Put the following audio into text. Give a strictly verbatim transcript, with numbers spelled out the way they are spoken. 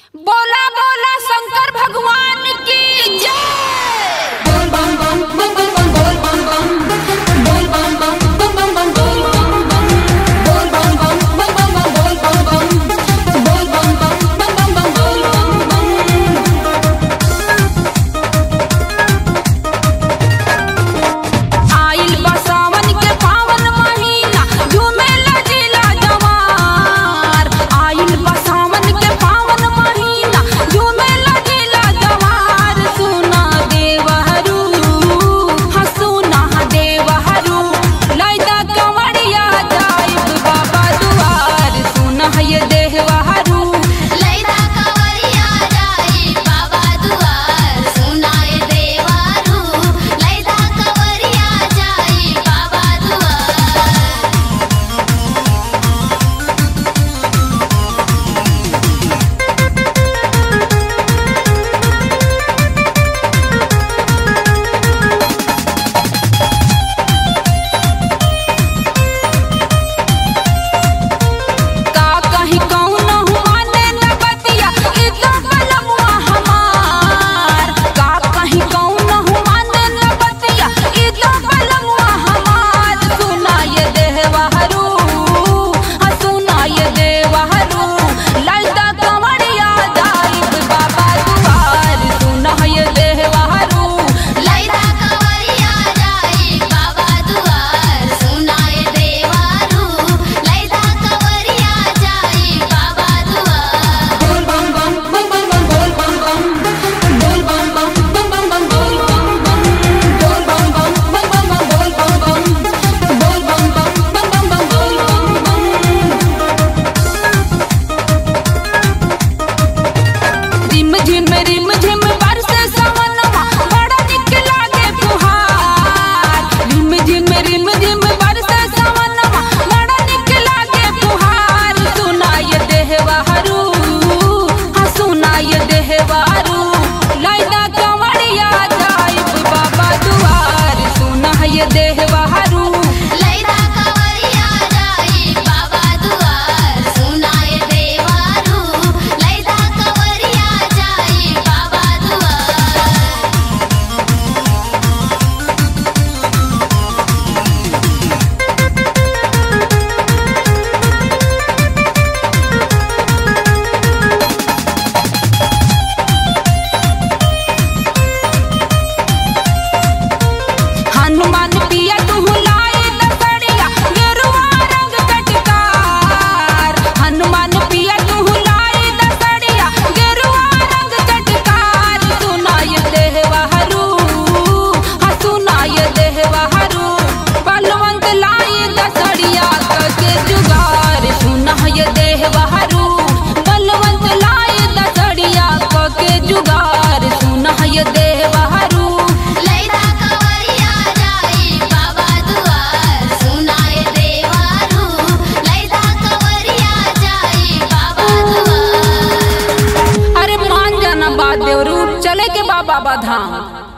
बोला बोला शंकर भगवान की जय। बोल बम बम बम बम बम बोल बम बम बोल बम बम बम बम बम बोल बम बम बोल बम बम बम बम बम बोल बम बम बोल बम बम बम बम बम बोल बम बम। आइल बा सावन के पावन महीना झूमे लजीला जवार। आइल बा सावन के पावन महीना झूमे लजीला जवार। सुना देवहरू हाँ सुना देवहरू लैदा कंवरिया जाइब बाबा दुआर। सुना ये देवहरू लैदा कंवरिया जाई बाबा दुआर। सुनाए देवारू लैदा कंवरिया जाई बाबा दुआर। का कहीं कौन माने न बतिया ई तो बलमुआ हमार। का कहीं कौन माने न बतिया ई तो बलमुआ हमार। सुना ये देवहरू हाँ सुना ये देवहरू लैदा कंवरिया जाइब बाबा दुआर। सुना ये देवहरू लैदा कंवरिया जाई बाबा दुआर। सुनाए देवारू लैदा कंवरिया जाई बाबा दुआर। बोल बम बम बम बम बम बोल बम बम बोल बम बम बम बम बम बोल बम बम बोल बम बम बम बम बम बोल बम बम बोल बम बम बम बम बम बोल बम बम। रिम झिम रिम झिम बरसे सवनवा बड़ा निक लागे फुहार। रिम झिम रिम झिम बरसे सवनवा बड़ा निक लागे फुहार। सुना ये देवहरू हाँ सुना ये देवहरू लैदा कंवरिया जाइब बाबा दुआर। सुना ये देवहरू लैदा कंवरिया जाई बाबा दुआर। सुनाए देवारू लैदा कंवरिया जाई बाबा दुआर। हनुमान पिया तुहु लाए दसड़िया गेरुआ रंग चटकार। हनुमान पिया तुहु लाए दसड़िया गेरुआ रंग चटकार। सुना ये देवहरू हाँ सुना ये देवहरू बलवंत लाए दसड़िया के जुगार। सुना ये देवहरू बलवंत लाए दसड़िया के जुगार। सुना ये देवहरू लैदा कंवरिया जाई बाबा दुआर। सुनाए देवारू लैदा कंवरिया जाई बाबा दुआर। अरे मान जाना बात देवरू चले के बाबा धाम।